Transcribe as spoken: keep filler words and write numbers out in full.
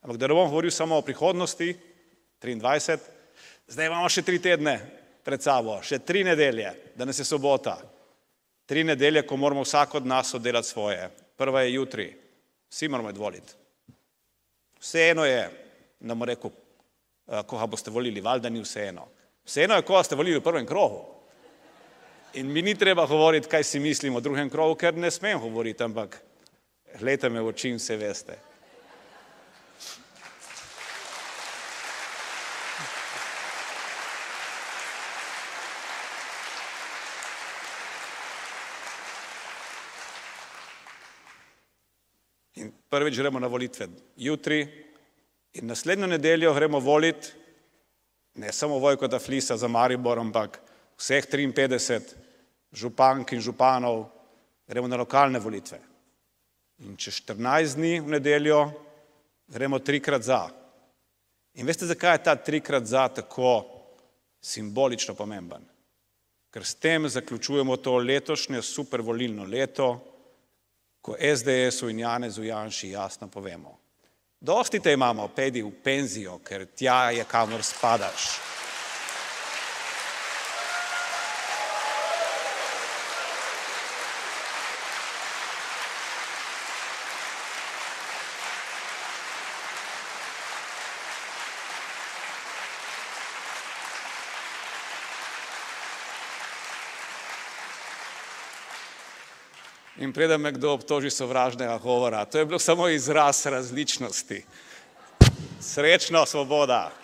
Ampak da ne bom govoril samo o prihodnosti, triindvajset, zdaj imamo še tri tedne pred sabo, še tri nedelje, danes je sobota. Tri nedelje, ko moramo vsak od nas oddelati svoje. Prva je jutri, vsi moramo odvoliti. Vseeno je, ne bom rekel, koga boste volili, valjda ni vseeno. Vseeno je, koga ste volili v prvem krogu. In mi ni treba govoriti, kaj si mislim o drugem krogu, ker ne smem govoriti, ampak gledajte me v oči in vse veste. In prvič gremo na volitve jutri in naslednjo nedeljo gremo voliti ne samo Vojkota Flisa za Maribor, ampak vseh triinpetdeset župank in županov, gremo na lokalne volitve. In čez štirinajst dni v nedeljo gremo trikrat za. In veste, zakaj je ta trikrat za tako simbolično pomemben? Ker s tem zaključujemo to letošnje super volilno leto, ko es de esu in Janezu Janši jasno povemo. Dosti te imamo, pejdi v penzijo, ker tja je, kamor spadaš. In preden me kdo obtoži sovražnega govora, to je bilo samo izraz različnosti. Srečno, Svoboda!